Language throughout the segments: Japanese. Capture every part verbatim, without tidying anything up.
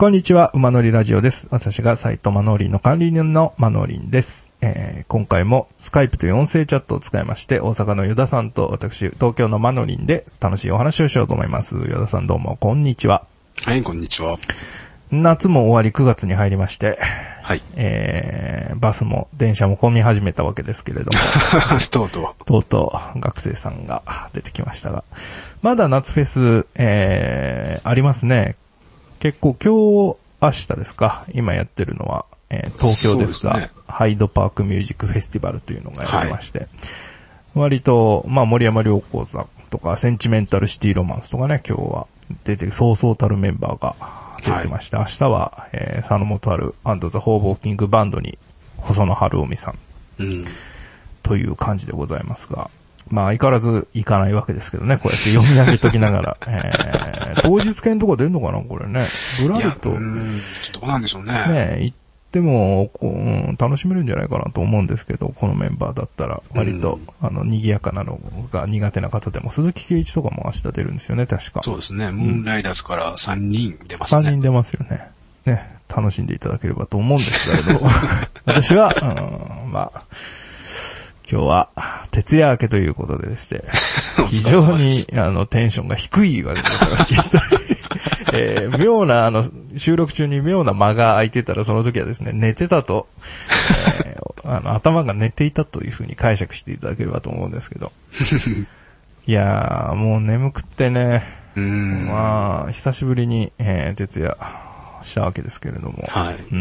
こんにちは、馬乗りラジオです。私がサイトマノーリンの管理人のマノーリンです。えー、今回もスカイプという音声チャットを使いまして、大阪のユダさんと私、東京のマノーリンで楽しいお話をしようと思います。ユダさんどうも、こんにちは。 はい、こんにちは。 夏も終わりくがつに入りまして、 はい。 えー、バスも電車も混み始めたわけですけれども、 とうとう。とうとう学生さんが出てきましたが、まだ夏フェス、えー、ありますね。結構今日、明日ですか、今やってるのは、えー、東京ですが、 そうですね、 ハイドパークミュージックフェスティバルというのがやってまして、はい、割と、まあ森山良子さんとか、センチメンタルシティロマンスとかね、今日は出てるそうそうたるメンバーが出てまして、はい、明日は、えー、佐野元春&ザ・ホーボーキングバンドに、細野晴臣さん、うん、という感じでございますが、まあ相変わらず行かないわけですけどね、こうやって読み上げときながら、えー、当日券とか出るのかなこれね。ブラルと。 うーん、どうなんでしょうね。 ね行ってもこう、うん、楽しめるんじゃないかなと思うんですけど、このメンバーだったら割と、あの、賑やかなのが苦手な方でも、鈴木圭一とかも明日出るんですよね、確か。 そうですね、ムーンライダーズからさんにん出ますね。 さんにん出ますよね。ね、楽しんでいただければと思うんですけれど、私は、うん、まあ、今日は、徹夜明けということでして、非常に、あの、テンションが低いわけですから、えー、妙な、あの、収録中に妙な間が空いてたら、その時はですね、寝てたと、えー、あの、頭が寝ていたというふうに解釈していただければと思うんですけど。いやー、もう眠くってね、 うーんまあ、久しぶりに、えー、徹夜したわけですけれども、 はい。 うん、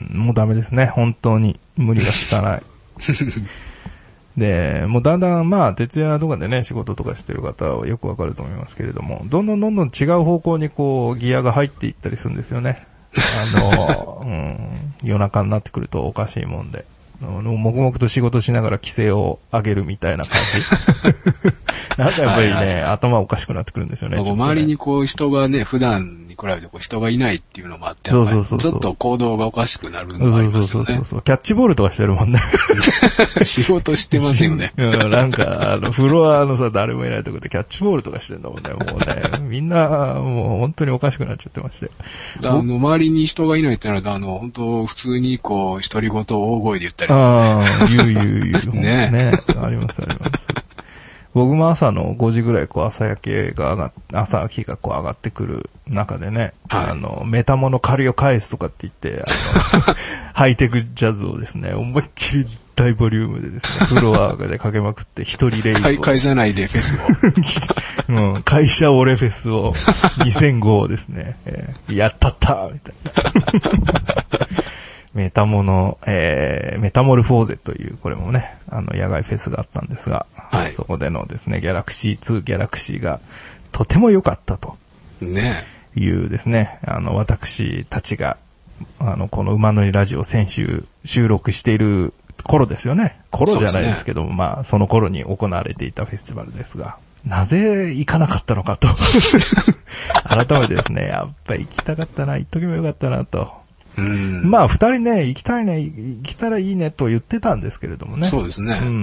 もうダメですね、本当に。無理がしかない。で、もうだんだん、まあ、徹夜とかでね、仕事とかしてる方はよくわかると思いますけれども、どんどんどんどん違う方向にこう、ギアが入っていったりするんですよね。あの、うん、夜中になってくるとおかしいもんで。黙々と仕事しながら規制を上げるみたいな感じ。なんかやっぱりね、はいはいはい、頭おかしくなってくるんですよね。 ね、周りにこう人がね、普段に比べてこう人がいないっていうのもあって、 そうそうそうそう、 ちょっと行動がおかしくなるのがありますよね。 そうそうそうそう。キャッチボールとかしてるもんね。 仕事してますよね。 うん、なんか、あの、フロアのさ、誰もいないところでキャッチボールとかしてんだもんね。もうね、みんな、もう本当におかしくなっちゃってまして。 あの、周りに人がいないってなると、あの、本当普通にこう、独り言を大声で言ったりとか、ね。 ああ、言う言う言う。 ねね。ありますあります。僕も朝のごじぐらいこう朝焼けが上がっ、朝日がこう上がってくる中でね、はい、あの、メタモの借りを返すとかって言って、あの、ハイテクジャズをですね、思いっきり大ボリュームでですね、フロアでかけまくって一人レイブを。 会社内でフェスを。うん、会社オレフェスをにせんごをですね、えー、やったったみたいな。メタモの、えー、メタモルフォーゼという、これもね、あの、野外フェスがあったんですが、はい、そこでのですね、ギャラクシーツー、ギャラクシーがとても良かったと。ね。いうですね、あの、私たちが、あの、この馬乗りラジオ先週収録している頃ですよね。頃じゃないですけども、ね、まあ、その頃に行われていたフェスティバルですが、なぜ行かなかったのかと。改めてですね、やっぱり行きたかったな、行っとけばよかったなと。うんまあ、二人ね、行きたいね、行きたらいいねと言ってたんですけれどもね。 そうですね。 うん。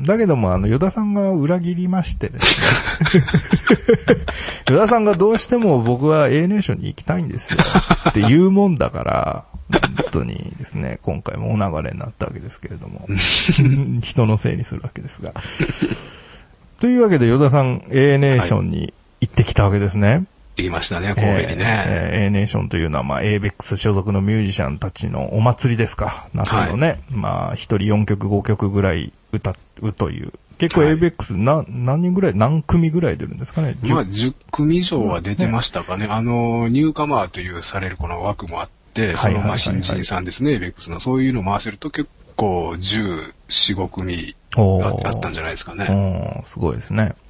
だけども、あの、与田さんが裏切りましてですね。与田さんがどうしても僕は A ネーションに行きたいんですよ。って言うもんだから、本当にですね、今回もお流れになったわけですけれども。人のせいにするわけですが。というわけで、与田さん A ネーションに行ってきたわけですね。はい行きましたね、神戸にね。 えー、えー、A ネーションというのは、まあ、エーベックス 所属のミュージシャンたちのお祭りですか。夏のね。はい、まあ、一人よんきょくごきょくぐらい歌うという。結構 エーベックス な、何人ぐらい、何組ぐらい出るんですかね。 まあ、じゅっくみ以上は出てましたかね。ねあの、ニューカマーというされるこの枠もあって、その、まあ、新人さんですね、エーベックス の。そういうのを回せると結構じゅうよん、ごくみあったんじゃないですかね。 おすごいですね。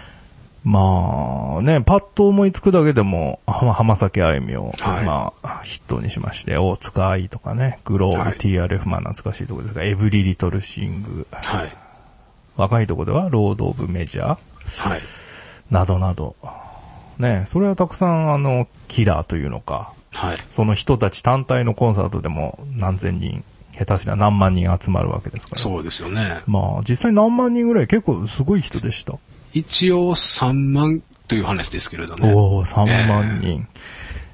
まあね、パッと思いつくだけでも、浜崎あゆみを、はい、まあ、筆頭にしまして、大塚愛とかね、グローブ、はい、ティーアールエフ、まあ懐かしいところですが、エブリリトルシング、はい、若いところでは、ロード・オブ・メジャー、はい、などなど、ね、それはたくさん、あの、キラーというのか、はい、その人たち単体のコンサートでも何千人、下手したら何万人集まるわけですから、ね。 そうですよね。 まあ、実際何万人ぐらい結構すごい人でした。 一応さんまんという話ですけれどね。 おー、さんまんにん。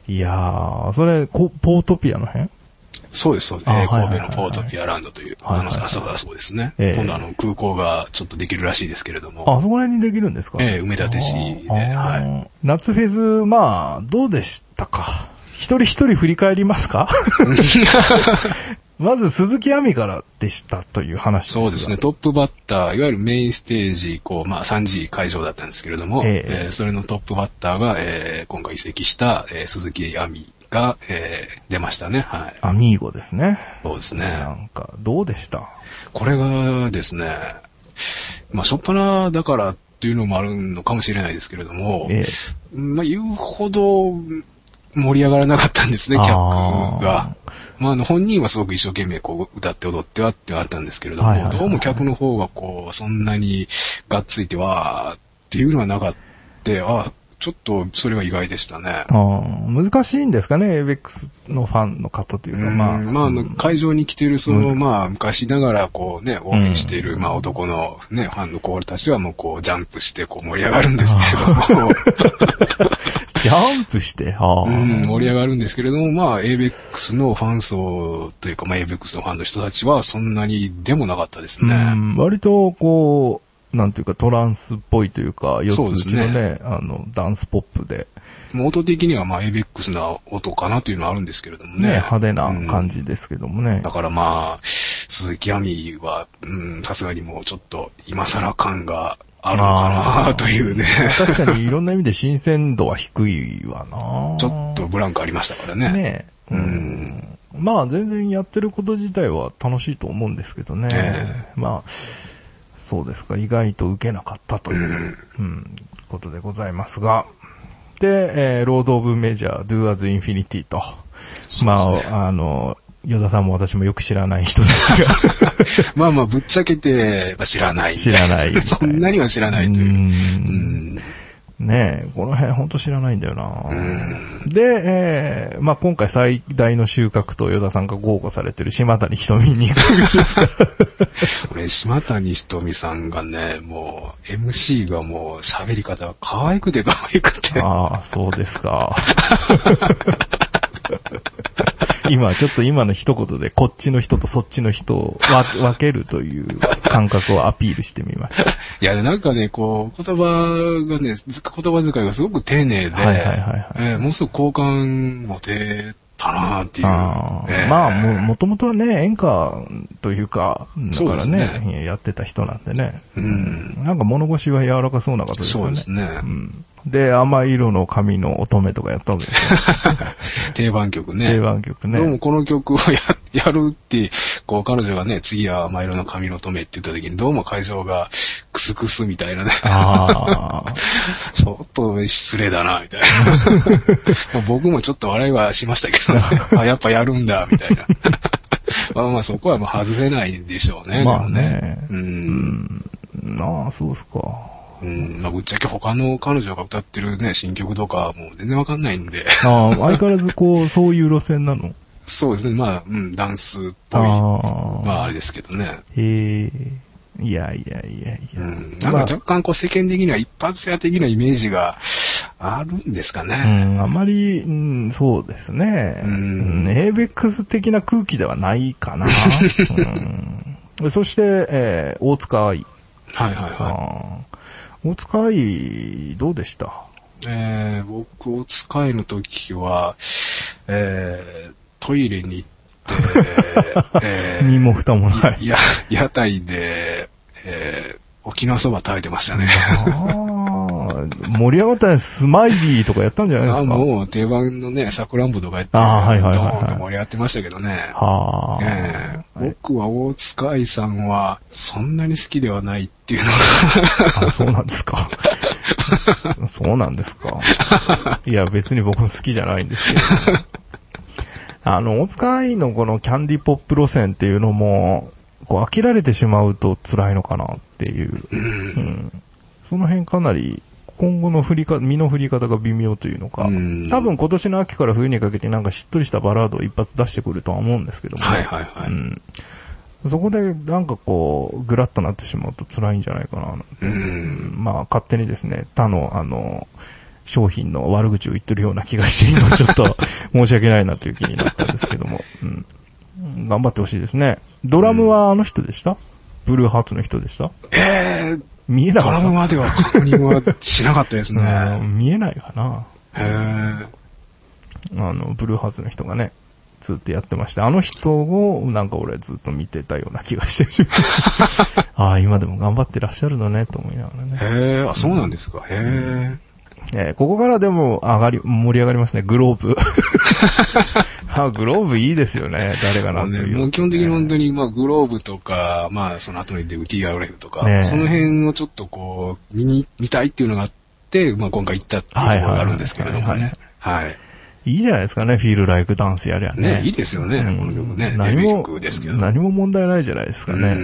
いやー、それ、ポートピアの辺？ そうです、そうです。えー、神戸のポートピアランドという、あの、あそこ、あそこですね。えー、今度あの、空港がちょっとできるらしいですけれども。 あ、そこら辺にできるんですか？ えー、埋め立て市で、はい。 夏フェス、まあ、どうでしたか？一人一人振り返りますか？まず、鈴木亜美からでしたという話ですが。 そうですね。トップバッター、いわゆるメインステージ、こう、まあ、さんじ会場だったんですけれども、えーえー、それのトップバッターが、えー、今回移籍した、えー、鈴木亜美が、えー、出ましたね。はい。 アミーゴですね。 そうですね。 なんか、どうでした？ これがですね、まあ、しょっぱなだからっていうのもあるのかもしれないですけれども、えー、まあ、言うほど、盛り上がらなかったんですね、客が。まあ、あの、本人はすごく一生懸命こう、歌って踊ってはってはあったんですけれども、はいはいはいはい、どうも客の方がこう、そんなにがっついては、っていうのはなかった。あ、ちょっと、それは意外でしたね。 あ、難しいんですかね、エイベックスのファンの方というか、まあ。 まあ、あの、会場に来てる、その、まあ、昔ながら、こうね、応援している、うん、まあ、男のね、ファンの子たちはもう、こう、ジャンプして、こう、盛り上がるんですけれども。 ジャンプして、はあ、 うん、盛り上がるんですけれども、まあ、エイベックスのファン層というか、まあ、エイベックスのファンの人たちは、そんなにでもなかったですね。 うん、割と、こう、なんていうか、トランスっぽいというか、四つ打ちの ね, ね、あの、ダンスポップで。 音的には、まあ、エイベックスな音かなというのはあるんですけれどもね。ね、 派手な感じですけどもね。うん、 だからまあ、鈴木亜美は、うん、さすがにもうちょっと、今更感が、あるのかなというね。 確かにいろんな意味で新鮮度は低いわな。 ちょっとブランクありましたからね。 ねえ。うん。まあ全然やってること自体は楽しいと思うんですけどね。えー、まあ、そうですか。意外と受けなかったという、うんうん、ことでございますが。で、えー、ロード・オブ・メジャー、Do As Infinity と。まあ、あの、与田さんも私もよく知らない人ですが。 まあまあ、ぶっちゃけて、知らない。 知らない。 そんなには知らないという。うんうんねえ、この辺ほんと知らないんだよな。で、えー、まあ今回最大の収穫と与田さんが豪語されてる島谷ひとみに行くんですか？ 俺、島谷ひとみさんがね、もう、エムシー がもう喋り方が可愛くて可愛くて。 ああ、そうですか。今、ちょっと今の一言で、こっちの人とそっちの人を分けるという感覚をアピールしてみました。いや、なんかね、こう、言葉がね、言葉遣いがすごく丁寧で、はいはいはいはい、えー、ものすごく好感持てたなっていう。 あえー、まあ、も、もともとはね、演歌というか、だからね、ねやってた人なんでね。うん。なんか物腰は柔らかそうな方ですよね。 そうですね。 うんで、甘い色の髪の乙女とかやったわけですよ。 定番曲ね。 定番曲ね。 どうもこの曲を や, やるって、こう彼女がね、次は甘い色の髪の乙女って言った時に、どうも会場がクスクスみたいなね。ああ。ちょっと失礼だな、みたいな。僕もちょっと笑いはしましたけどね。あ、やっぱやるんだ、みたいな。まあまあそこはもう外せないんでしょうね。 まあね。 うん。 うん。ああ、そうっすか。 うん、まあ、ぶっちゃけ他の彼女が歌ってるね、新曲とかもう全然わかんないんで。 ああ、相変わらずこう、そういう路線なの？ そうですね、まあ、うん、ダンスっぽい。あまあ、あれですけどね。 へえ。いやいやいやいや。 うん。なんか若干こう世間的には一発屋的なイメージがあるんですかね。 うん、あまり、うん、そうですね。うん。エイベックス的な空気ではないかな。うん、そして、えー、大塚愛。 はいはいはい。 大塚愛、どうでした？ えー、僕、大塚愛の時は、えー、トイレに行って、 えー、身も蓋もない。 いや、屋台で、えー、沖縄そば食べてましたね。 盛り上がったね、スマイリーとかやったんじゃないですか？ あもう定番のね、さくらんぼとかやって、 あはいはいはいはい、 ドーンと盛り上がってましたけどね。はえー、僕は大塚愛さんはそんなに好きではないっていうのがあ、そうなんですか。そうなんですか。いや、別に僕も好きじゃないんですけど。あの、大塚愛のこのキャンディポップ路線っていうのも、こう飽きられてしまうと辛いのかなっていう。うんうん、その辺かなり、今後の振りか、身の振り方が微妙というのか、多分今年の秋から冬にかけてなんかしっとりしたバラードを一発出してくるとは思うんですけども、 はいはいはい。うん、 そこでなんかこう、ぐらっとなってしまうと辛いんじゃないかな。うん、まあ勝手にですね、他のあの、 商品の悪口を言ってるような気がして、今ちょっと申し訳ないなという気になったんですけども。うん。頑張ってほしいですね。ドラムはあの人でした、うん、ブルーハーツの人でした？ えー、 見えなかった。 ドラムまでは確認はしなかったですね。 見えないかな。 へー。 あの、ブルーハーツの人がね、ずっとやってまして、あの人をなんか俺ずっと見てたような気がしてる。ああ、今でも頑張ってらっしゃるのね、と思いながらね。 へー、あ、そうなんですか。へー。 えー、ここからでも上がり、盛り上がりますね、グローブ。あ、グローブいいですよね、誰がなんという、 ね。もう基本的に本当に、まあ、グローブとか、まあ、その後に出る ティーアールエフ とか、ね、その辺をちょっとこう、見に、見たいっていうのがあって、まあ、今回行ったっていうところがあるんですけれどもね。はい。 いいじゃないですかね、フィールライクダンスやりゃね。 ね、いいですよね、うん、この曲ね。 何も、 ですけど何も問題ないじゃないですかね。うんうん、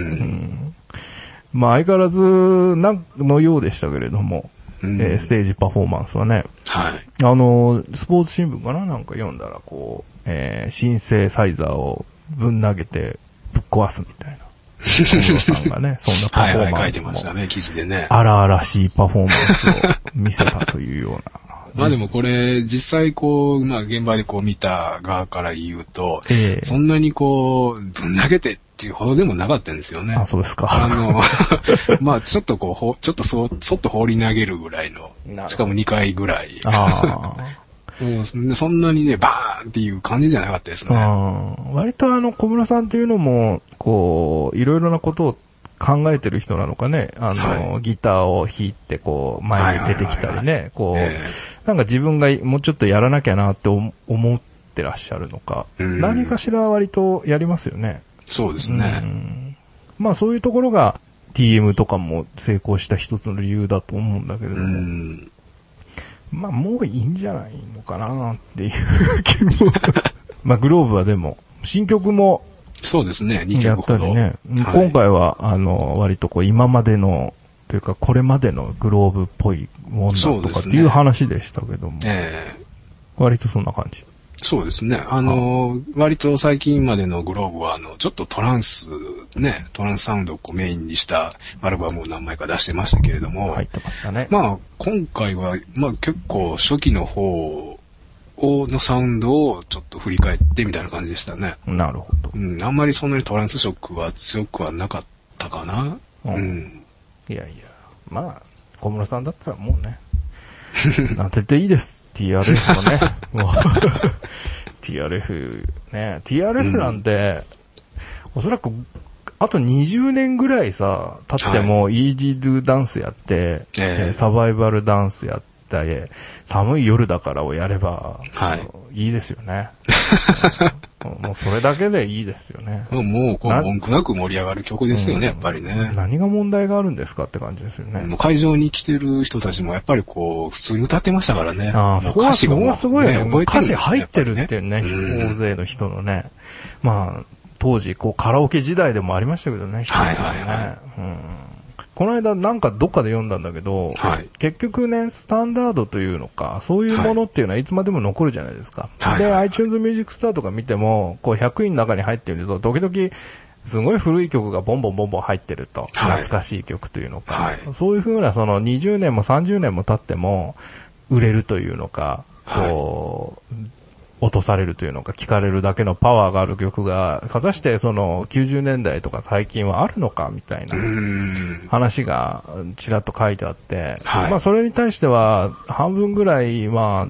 まあ、相変わらず、なんのようでしたけれども、うんえー、ステージパフォーマンスはね。 はい。 あの、スポーツ新聞かななんか読んだら、こう、えー、シンセサイザーをぶん投げてぶっ壊すみたいな。小室さんがね、そんなパフォーマンスも。はいはい、書いてましたね、記事でね。荒々しいパフォーマンスを見せたというような。 まあでもこれ、実際こう、まあ現場でこう見た側から言うと、えー、そんなにこう、ぶん投げてっていうほどでもなかったんですよね。 あ、そうですか。 あの、まあちょっとこう、ほちょっとそ、そっと放り投げるぐらいの、しかもにかいぐらい。あもうそんなにね、バーンっていう感じじゃなかったですね。 割とあの、小室さんっていうのも、こう、いろいろなことを考えてる人なのかね、あの、はい、ギターを弾いて、こう、前に出てきたりね、こう、えー、なんか自分がもうちょっとやらなきゃなって思ってらっしゃるのか、何かしら割とやりますよね。 そうですね。 うんまあそういうところが ティーエム とかも成功した一つの理由だと思うんだけれども、うんまあもういいんじゃないのかなっていう気も。まあグローブはでも、新曲も、 そうですね、にきょくほど。 やったりね。はい、今回は、あの、割とこう、今までの、というか、これまでのグローブっぽいもんだとかっていう話でしたけども。ね、えー、割とそんな感じ。 そうですね。あの、割と最近までのグローブは、あの、ちょっとトランス、ね、トランスサウンドをこうメインにしたアルバムを何枚か出してましたけれども。 入ってましたね。 まあ、今回は、まあ結構初期の方のサウンドをちょっと振り返ってみたいな感じでしたね。 なるほど。 うん、あんまりそんなにトランス色は強くはなかったかな。うん。うん、 いやいや、まあ、小室さんだったらもうね、当てていいです。ティーアールエフ もね。もうティーアールエフ ね。ティーアールエフ なんて、うん、おそらく、あとにじゅうねんぐらいさ、経っても、はい、イージードゥダンスやって、えー、サバイバルダンスやって、寒い夜だからをやれば、はい、いいですよね。もうそれだけでいいですよね。 もう、こう、文句なく盛り上がる曲ですよね、うん、やっぱりね。 何が問題があるんですかって感じですよね。 もう会場に来てる人たちもやっぱりこう、普通に歌ってましたからね。 ああ、そこは、そこはすごいよね。覚えてるんですね、歌詞入ってるっていうね、大勢の人のね。まあ、当時、こう、カラオケ時代でもありましたけどね。 はいはいはい。 うんこの間なんかどっかで読んだんだけど、はい、結局ね、スタンダードというのか、そういうものっていうのはいつまでも残るじゃないですか。はい、で、iTunes Music Store とか見ても、こうひゃくいの中に入ってると、時々、すごい古い曲がボンボンボンボン入ってると。はい、懐かしい曲というのか。はい、そういう風な、そのにじゅうねんもさんじゅうねんも経っても、売れるというのか、こう、はい落とされるというのか聞かれるだけのパワーがある曲が果たしてそのきゅうじゅうねんだいとか最近はあるのかみたいな話がちらっと書いてあって、はい、まあそれに対しては半分ぐらいまあ、うん、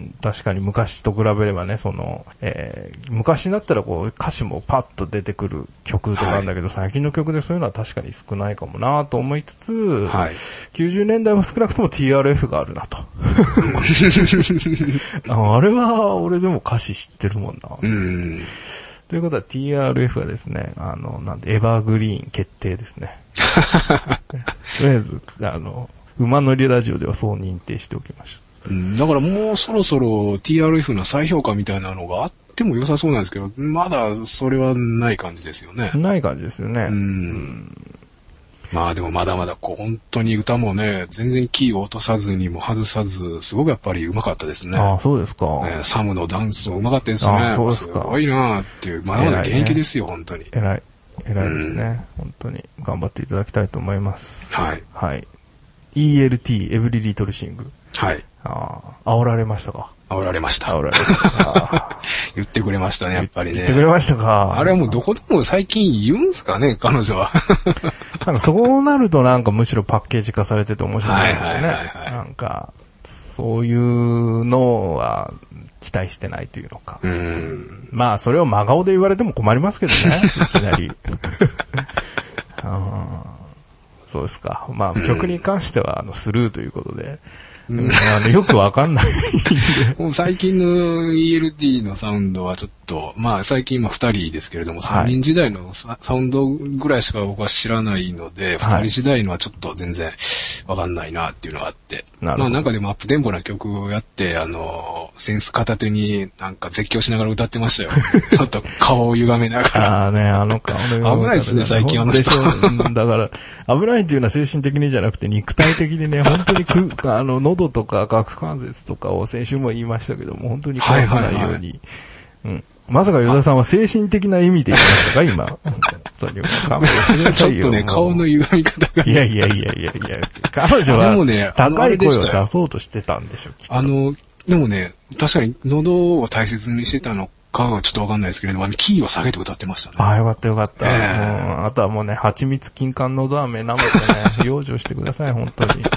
確かに昔と比べればねその、えー、昔になったらこう歌詞もパッと出てくる曲とかなんだけど、はい、最近の曲でそういうのは確かに少ないかもなと思いつつ、はい、きゅうじゅうねんだいは少なくとも ティーアールエフ があるなとあれは俺でも歌詞知ってるもんな。うん。ということは ティーアールエフ はですね、あの、なんで、エバーグリーン決定ですね。とりあえず、あの、馬乗りラジオではそう認定しておきました。 うん、だからもうそろそろ ティーアールエフ の再評価みたいなのがあっても良さそうなんですけど、まだそれはない感じですよね。 ない感じですよね。うん。 うんまあでもまだまだこう本当に歌もね、全然キーを落とさずにも外さず、すごくやっぱり上手かったですね。 ああ、そうですか。 ね、サムのダンスも上手かったですよね。 ああ、そうですか。 すごいなっていう、まだまだ現役ですよ、ね、本当に。 偉い。偉いですね、うん。本当に頑張っていただきたいと思います。 はい。 はい。イーエルティー、エブリリトルシング。 はい。 ああ、煽られましたか。 煽られました。 煽られました。 言ってくれましたね、やっぱりね。 言ってくれましたか。 あれはもうどこでも最近言うんすかね、彼女は。 なんかそうなるとなんかむしろパッケージ化されてて面白いですよね。 はいはいはいはい、 なんか、そういうのは期待してないというのか。 うん、 まあそれを真顔で言われても困りますけどね、いきなり。あそうですか。まあ曲に関してはあのスルーということで。うん、あのよくわかんない。 もう最近の イーエルティー のサウンドはちょっと、まあ最近今二人ですけれども、三、はい、人時代のサウンドぐらいしか僕は知らないので、二、はい、人時代のはちょっと全然わかんないなっていうのがあって。まあなんかでもアップテンポな曲をやって、あの、センス片手になんか絶叫しながら歌ってましたよ。ちょっと顔を歪めながら。 ああね、あの顔の危ないですね、最近あの人。 だから、危ないっていうのは精神的にじゃなくて肉体的にね、本当にく、あの、喉とか顎関節とかを先週も言いましたけども、本当に壊さないように。はいはいはい、うん。まさか与田さんは精神的な意味で言いましたか今。本当に。 ちょっとね、顔の歪み方が。 いやいやいやいやいや、彼女は高い声を出そうとしてたんでしょ、きっと。 あの、でもね、確かに喉を大切にしてたのかはちょっとわかんないですけれども、あの、キーを下げて歌ってましたね。 ああ、よかったよかった。えー、あとはもうね、蜂蜜金柑のど飴舐めてね、養生してください、本当に。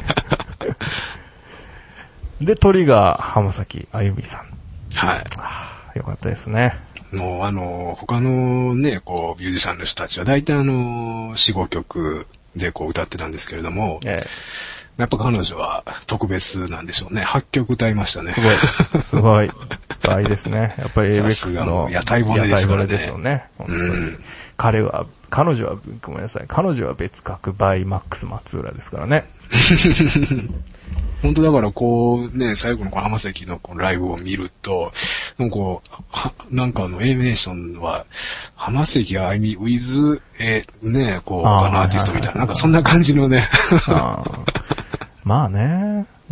で、鳥が浜崎あゆみさん。 はい。 あよかったですね。 もうあの、他のね、こう、ミュージシャンの人たちは大体あの、よん、ごきょくでこう歌ってたんですけれども、ええ、やっぱ彼女は特別なんでしょうね。はっきょく歌いましたね。 すごい。すごい。倍ですね。やっぱり エーベックス の屋台骨ですからね。 屋台骨ですよね。本当に。 うん、 彼は、彼女は、ごめんなさい。彼女は別格バイマックス松浦ですからね。 本当だからこうね、最後のこの浜崎のこのライブを見ると、なんかこう、はなんかあの、エイメーションは、浜崎あゆみ with、えー、ね、こう、他のアーティストみたいな、なんかそんな感じのね。 あまあね、うん、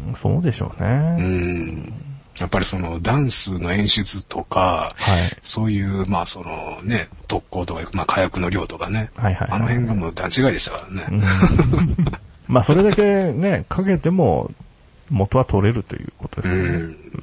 そうでしょうね。 うんやっぱりそのダンスの演出とか、はい、そういうまあそのね特攻とかまあ火薬の量とかね、はいはいはい、あの辺がもう段違いでしたからね。うん、 まあそれだけねかけても元は取れるということですよね。うんうん、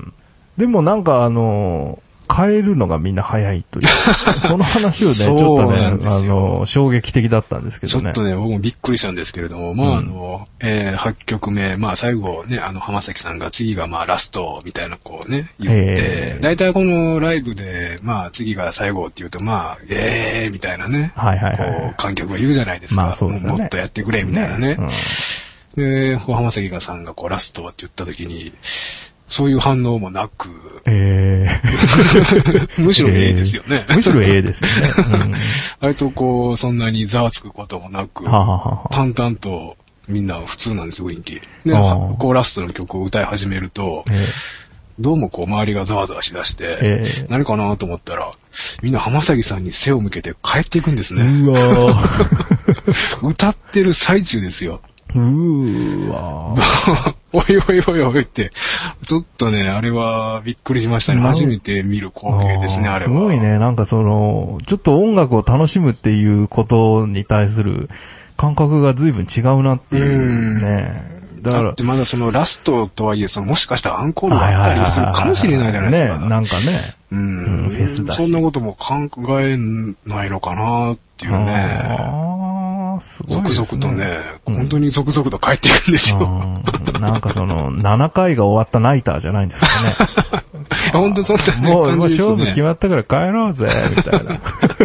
でもなんかあの変えるのがみんな早いというその話をねちょっとねあの衝撃的だったんですけどね。 ちょっとね僕もびっくりしたんですけれども、まあ、うん、あの、えー、はちきょくめまあ最後ねあの浜崎さんが次がまあラストみたいなこうね言ってだいたいこのライブでまあ次が最後って言うとまあえーみたいなね、はいはいはい、こう観客が言うじゃないですか。まあそうですね、もっとやってくれみたいなね。ねうん、で浜崎さんがこうラストって言った時に。そういう反応もなく、えー、むしろ A ですよね、 えー。むしろ A ですよね。うん、 割とこう、そんなにざわつくこともなく、ははは淡々とみんな普通なんですよ、雰囲気。で、こうラストの曲を歌い始めると、えー、どうもこう周りがざわざわしだして、えー、何かなと思ったら、みんな浜崎さんに背を向けて帰っていくんですね。うわ歌ってる最中ですよ。うーわおいおいおいおいって、ちょっとね、あれはびっくりしましたね。初めて見る光景ですね、あれは。 すごいね、なんかその、ちょっと音楽を楽しむっていうことに対する感覚が随分違うなっていうね。 うんだからだってまだそのラストとはいえ、そのもしかしたらアンコールがあったりするかもしれないじゃないですか。 ね、なんかね。 うん、フェスだし。そんなことも考えないのかなっていうね。あすごい、ね。続々とね、うん、本当に続々と帰っていくんですよ。 なんかその、ななかいが終わったナイターじゃないんですかね。 本当そんな感じですね。もう、もう勝負決まったから帰ろうぜ、みたいな。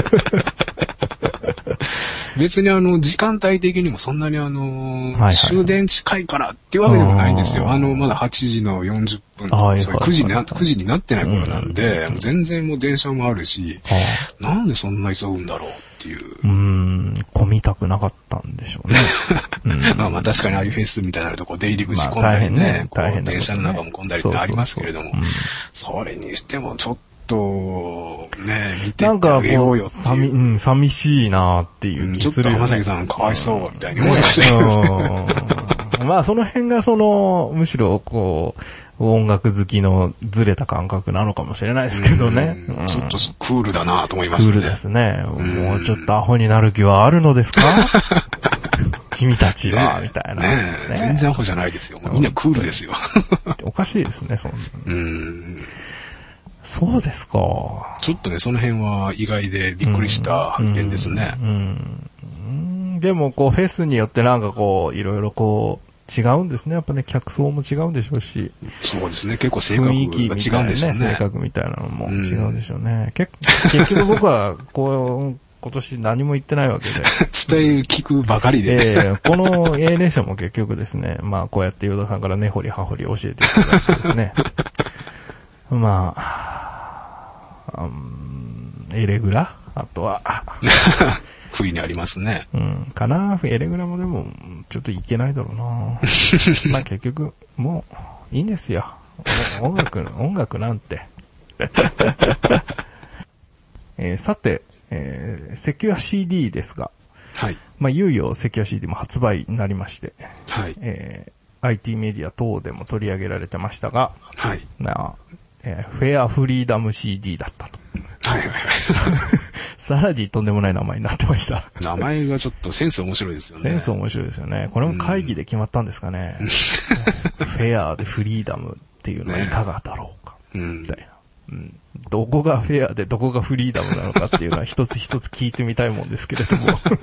別にあの、時間帯的にもそんなにあの、はいはい、終電近いからっていうわけでもないんですよ。あの、まだはちじのよんじゅっぷんとか、そういうくじにな、くじになってない頃なんで、うん、全然もう電車もあるし、なんでそんな急ぐんだろうっていう。 うーん、混みたくなかったんでしょうね。 うん、まあまあ確かにああいうフェスみたいなとこ出入り口混んだりね、まあねこうね電車の中も混んだりってありますけれども、そうそうそう、うん、それにしてもちょっと、と、ね、見てってあげようよっていう。 なんかこう、寂、うん、寂しいなっていう気する、ね。 ちょっと浜崎さんかわいそうみたいに思いましたけど。 まあその辺がその、むしろこう、音楽好きのずれた感覚なのかもしれないですけどね。 うん、ちょっとクールだなと思いましたね。 クールですね。もうちょっとアホになる気はあるのですか君たちは、みたいな。 ねえ、ね、全然アホじゃないですよ。もうみんなクールですよ。 おかしいですね、そんな。 うん。 そうですか。 ちょっとね、その辺は意外でびっくりした発見ですね。 うん。うんうん、でも、こう、フェスによってなんかこう、いろいろこう、違うんですね。やっぱね、客層も違うんでしょうし。 そうですね。結構性格が違うんでしょうね。 性格みたいなのも違うでしょうね。結結局僕は、こう、今年何も言ってないわけで。 伝え聞くばかりで。 えー、この エー ネーションも結局ですね、まあこうやってヨダさんから根掘り葉掘り教えていただいてですね。まあ、うん、エレグラあとは。 不意にありますね。 うん、かな。エレグラもでも、ちょっといけないだろうな。まあ結局、もう、いいんですよ。音楽、音楽なんて。えー、さて、えー、セキュア シーディー ですが、 はい。 まあいよいよセキュア シーディー も発売になりまして、 はい。 えー、アイティー メディア等でも取り上げられてましたが、 はい。 なえー、フェアフリーダム シーディー だったと。 はいはいはい。 さらにとんでもない名前になってました。 名前がちょっとセンス面白いですよね。 センス面白いですよね。これも会議で決まったんですかね。フェアでフリーダムっていうのはいかがだろうか。ね、みたいな、うん。どこがフェアでどこがフリーダムなのかっていうのは一つ一つ聞いてみたいもんですけれども。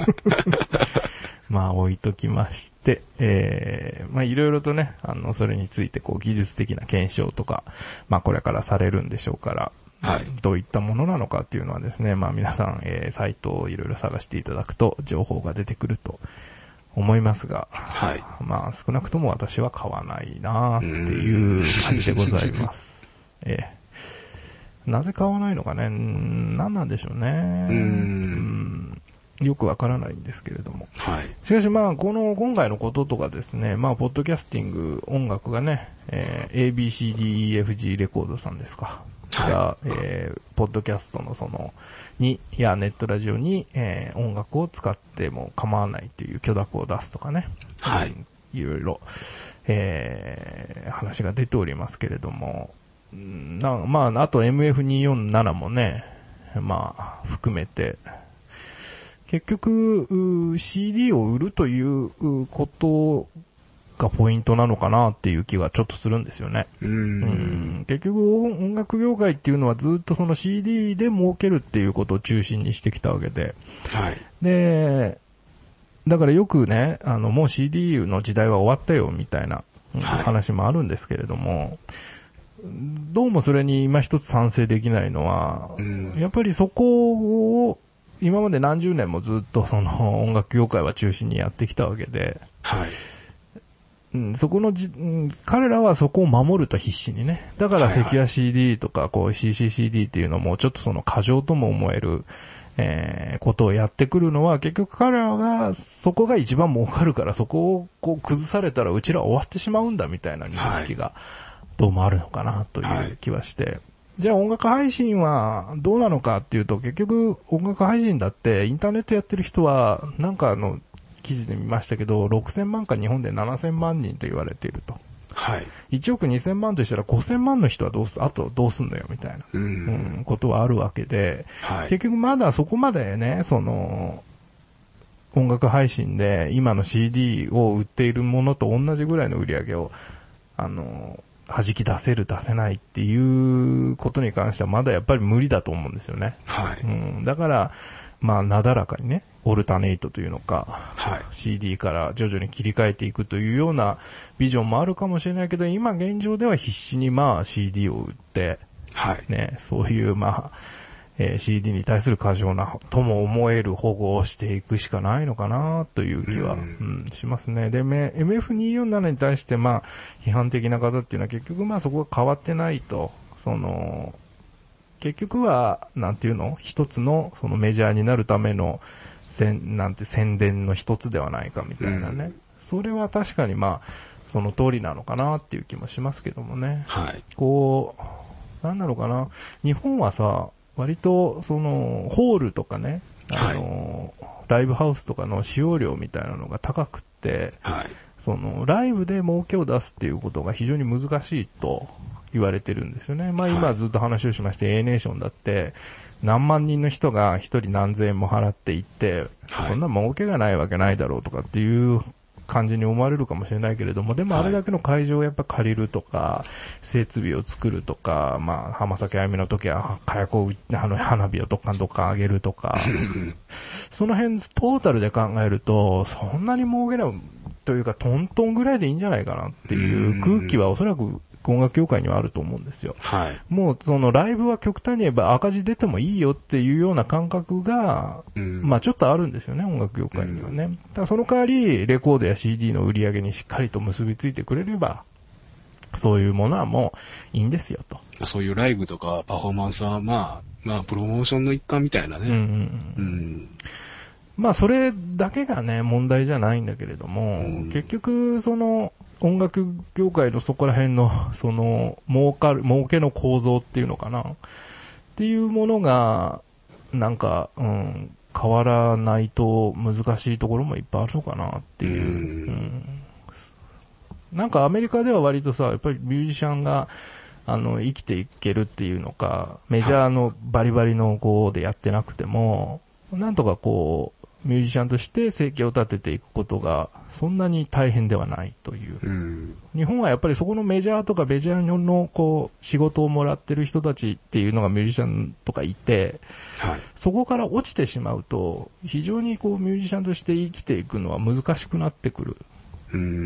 まあ置いときまして、えー、まあいろいろとね、あの、それについてこう技術的な検証とか、まあこれからされるんでしょうから、はい、どういったものなのかっていうのはですね、まあ皆さん、えー、サイトをいろいろ探していただくと情報が出てくると思いますが、はい、まあ少なくとも私は買わないなっていう感じでございます。えー、なぜ買わないのかね、何なんでしょうね。うーん、よくわからないんですけれども。はい、しかしまあこの今回のこととかですね、まあポッドキャスティング音楽がね、えー、エービーシーディーイーエフジー レコードさんですか。が、えー、ポッドキャストのその、に、いや、ネットラジオに、えー、音楽を使っても構わないという許諾を出すとかね。はい。いろいろ、えー、話が出ておりますけれども、なまあ、あと エムエフにーよんなな もね、まあ、含めて、結局、シーディー を売るということがポイントなのかなっていう気がちょっとするんですよね。うんうん結局音楽業界っていうのはずっとその シーディー で儲けるっていうことを中心にしてきたわけで。はい。で、だからよくね、あのもう シーディー の時代は終わったよみたいな話もあるんですけれども、はい、どうもそれに今一つ賛成できないのは、やっぱりそこを今まで何十年もずっとその音楽業界は中心にやってきたわけで、はい。うん、そこのじ、うん、彼らはそこを守ると必死にね。だからセキュア シーディー とかこう シーシーシーディー っていうのもちょっとその過剰とも思える、えー、ことをやってくるのは結局彼らがそこが一番儲かるからそこをこう崩されたらうちら終わってしまうんだみたいな認識がどうもあるのかなという気はして。はい、じゃあ音楽配信はどうなのかっていうと結局音楽配信だってインターネットやってる人はなんかあの記事で見ましたけど、ろくせんまんか日本でななせんまんにんと言われていると。はい。いちおくにせんまんとしたらごせんまんの人はどうす、あとどうすんのよみたいな、うんうん、ことはあるわけで、はい、結局まだそこまでね、その、音楽配信で今の シーディー を売っているものと同じぐらいの売り上げを、あの、弾き出せる出せないっていうことに関してはまだやっぱり無理だと思うんですよね。はい。うん、だから、まあ、なだらかにね、オルタネイトというのか、はい、シーディー から徐々に切り替えていくというようなビジョンもあるかもしれないけど、今現状では必死にまあ シーディー を売って、はい、ね、そういうまあ、えー、シーディー に対する過剰なとも思える保護をしていくしかないのかなという気は、うんうん、しますね。で、エムエフにーよんなな に対してまあ、批判的な方っていうのは結局まあそこが変わってないと、その、結局は、なんていうの一つの、そのメジャーになるための、せん、なんて宣伝の一つではないかみたいなね。うん、それは確かにまあ、その通りなのかなっていう気もしますけどもね。はい。こう、なんだろうかな。日本はさ、割と、その、ホールとかね、あの、はい、ライブハウスとかの使用料みたいなのが高くって、はい。その、ライブで儲けを出すっていうことが非常に難しいと言われてるんですよね。まあ今ずっと話をしまして、はい、A ネーションだって何万人の人が一人何千円も払っていって、はい、そんな儲けがないわけないだろうとかっていう感じに思われるかもしれないけれども、でもあれだけの会場をやっぱ借りるとか、設備を作るとか、まあ浜崎あゆみの時は火薬を、あの花火をどっかんどっかん上げるとか、その辺トータルで考えると、そんなに儲けないというかトントンぐらいでいいんじゃないかなっていう空気はおそらく音楽業界にはあると思うんですよ。はい、もうそのライブは極端に言えば赤字出てもいいよっていうような感覚が、うん、まあちょっとあるんですよね、音楽業界にはね。うん、だからその代わりレコードや シーディー の売り上げにしっかりと結びついてくれれば、そういうものはもういいんですよと。 そういうライブとかパフォーマンスはまあ、まあプロモーションの一環みたいなね。うんうんうん、 まあそれだけがね問題じゃないんだけれども、うん、結局その音楽業界のそこら辺のその儲かる儲けの構造っていうのかなっていうものがなんか、うん、変わらないと難しいところもいっぱいあるのかなっていう、うんうん、なんかアメリカでは割とさやっぱりミュージシャンがあの生きていけるっていうのかメジャーのバリバリのこうでやってなくてもなんとかこうミュージシャンとして生計を立てていくことがそんなに大変ではないという、うん、日本はやっぱりそこのメジャーとかメジャーのこう仕事をもらってる人たちっていうのがミュージシャンとかいて、はい、そこから落ちてしまうと非常にこうミュージシャンとして生きていくのは難しくなってくる、うんうん、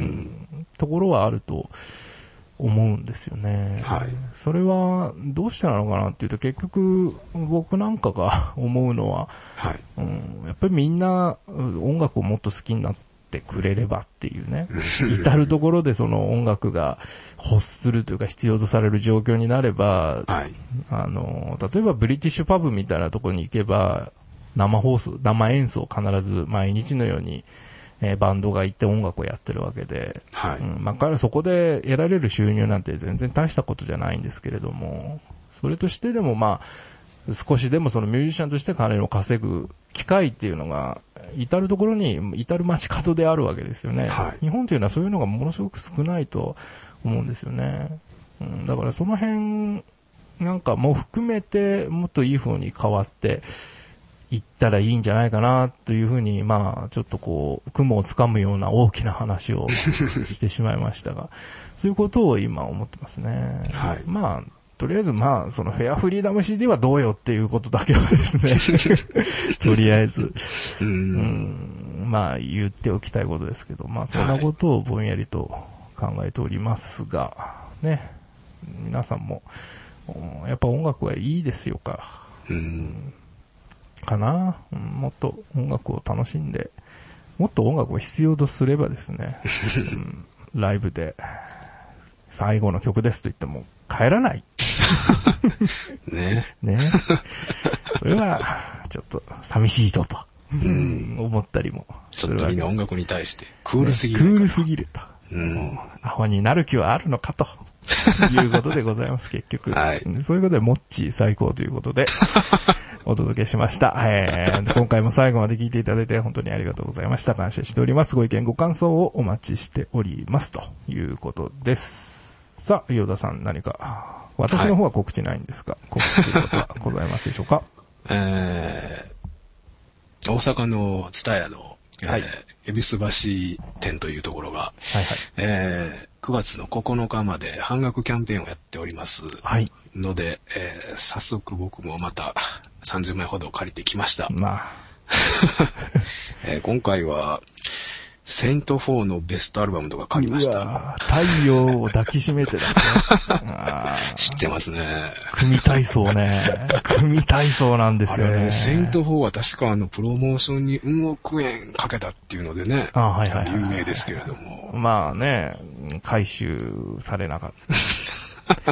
ところはあると思うんですよね、はい、それはどうしてなのかなっていうと結局僕なんかが思うのは、はいうん、やっぱりみんな音楽をもっと好きになってくれればっていうね至るところでその音楽が欲するというか必要とされる状況になれば、はい、あの例えばブリティッシュパブみたいなところに行けば生放送生演奏必ず毎日のようにえー、バンドが行って音楽をやってるわけで、はいうんまあ、彼らそこで得られる収入なんて全然大したことじゃないんですけれども、それとしてでもまあ少しでもそのミュージシャンとして金を稼ぐ機会っていうのが至るところに至る街角であるわけですよね、はい、日本というのはそういうのがものすごく少ないと思うんですよね、うん、だからその辺なんかも含めてもっといい風に変わって行ったらいいんじゃないかなというふうに、まあ、ちょっとこう、雲をつかむような大きな話をしてしまいましたが、そういうことを今思ってますね。はい。まあ、とりあえずまあ、そのフェアフリーダム シーディー はどうよっていうことだけはですね、とりあえず、うん、うん、まあ、言っておきたいことですけど、まあ、そんなことをぼんやりと考えておりますが、ね、皆さんも、やっぱ音楽はいいですよか。うんかな、うん、もっと音楽を楽しんで、もっと音楽を必要とすればですね、うん、ライブで最後の曲ですと言っても帰らない。ね。ね。それはちょっと寂しいとと、うん、思ったりも。 ちょっとみんな音楽に対してクールすぎる、 ね。クールすぎると。うん、アホになる気はあるのかということでございます結局、はい、そういうことでモッチー最高ということでお届けしました、えー、今回も最後まで聞いていただいて本当にありがとうございました。感謝しております。ご意見ご感想をお待ちしておりますということです。さあ、伊予田さん何か私の方は告知ないんですが、はい、告知ということはございますでしょうか。 えー、大阪の蔦屋のはい、えー、恵比寿橋店というところが、はいはいえー、くがつのここのかまで半額キャンペーンをやっておりますので、はいえー、早速僕もまたさんじゅうまいほど借りてきました。まあえー、今回はセイントフォーのベストアルバムとか借りました。 太陽を抱きしめてだね。 あ知ってますね。 組体操ね。組体操なんですよね。ねセイントフォーは確かあのプロモーションにうんおくえんかけたっていうのでね。あはいはいはい、有名ですけれども。 まあね、回収されなかった。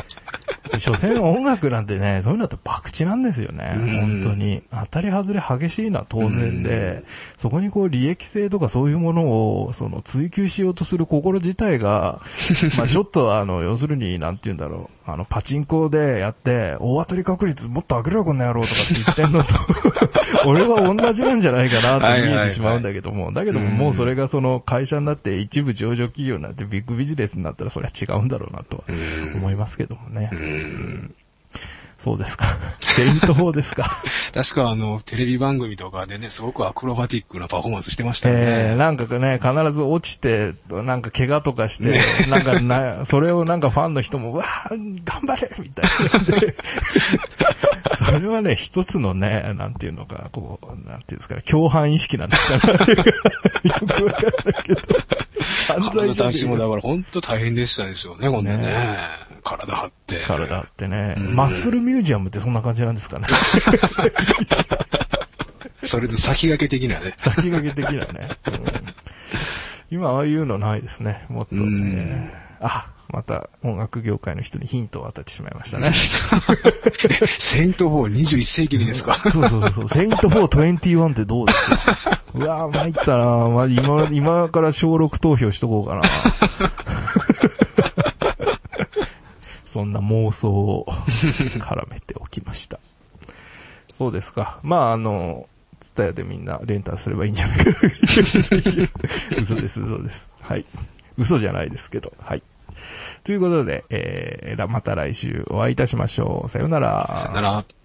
所詮音楽なんてね、そういうのって博打なんですよね。本当に。当たり外れ激しいのは当然で、そこにこう利益性とかそういうものを、その追求しようとする心自体が、まあちょっとあの、要するに、なんて言うんだろう、あの、パチンコでやって、大当たり確率もっと上げろよこんな野郎とかって言ってんのと、 俺は同じなんじゃないかなと見えてしまうんだけども、だけどももうそれがその会社になって一部上場企業になってビッグビジネスになったらそれは違うんだろうなとは思いますけどもね。うんうんそうですか。セイントフォーですか。 確かあの、テレビ番組とかでね、すごくアクロバティックなパフォーマンスしてましたよね。 えー、なんかね、必ず落ちて、なんか怪我とかして、ね、なんかな、それをなんかファンの人も、わー、頑張れみたいな。それはね、一つのね、なんていうのか、こう、なんていうんですかね、共犯意識なんですかね。よくわかんないけど。 犯罪者。私もだから本当大変でしたでしょうね、こんなね。ね体張って。 体張ってね、うん。マッスルミュージアムってそんな感じなんですかね。 それの先駆け的なね。 先駆け的なね。うん、今ああいうのないですね。もっとね。あ、また音楽業界の人にヒントを与えてしまいましたね。 セイントフォーにじゅういっ世紀にですか？ そうそうそう。セイントフォーにじゅういちってどうですか？うわぁ、参ったなぁ。まあ、今、今から小ろく投票しとこうかな。そんな妄想を絡めておきました。そうですか。まあ、あの、ツタヤでみんなレンタルすればいいんじゃないか。嘘です、嘘です。はい。嘘じゃないですけど。はい。ということで、えー、また来週お会いいたしましょう。さよなら。 さよなら。